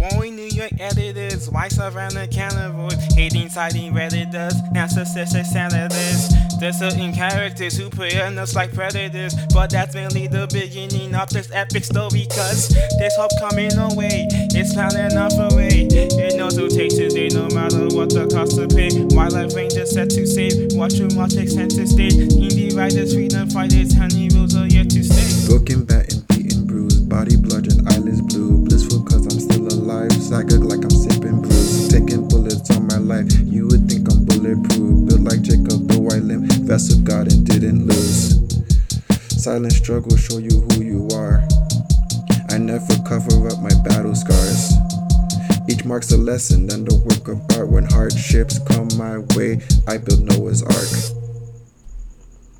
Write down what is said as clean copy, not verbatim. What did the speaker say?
Warring New York editors, white Savannah cannibals, hating, citing redditors, narcissistic senators. There's certain characters who prey us like predators, but that's mainly the beginning of this epic story. Cause there's hope coming our way, it's planning off away. It knows who takes today, no matter what the cost to pay. Wildlife rangers set to save, watch who much extent to stay. Indie writers, freedom fighters, honey rules are yet to stay. Broken, battened, beaten, bruised, body bludgeoned, eyelids blue. Blissful cause I'm still alive, Zygote like I'm sipping brews. Taking bullets on my life, you would think I'm bulletproof. Built like Jacob, though I limp, vessel of God and didn't lose. Silent struggle show you who you are. I never cover up my battle scars. Each marks a lesson and a work of art. When hardships come my way, I build Noah's Ark.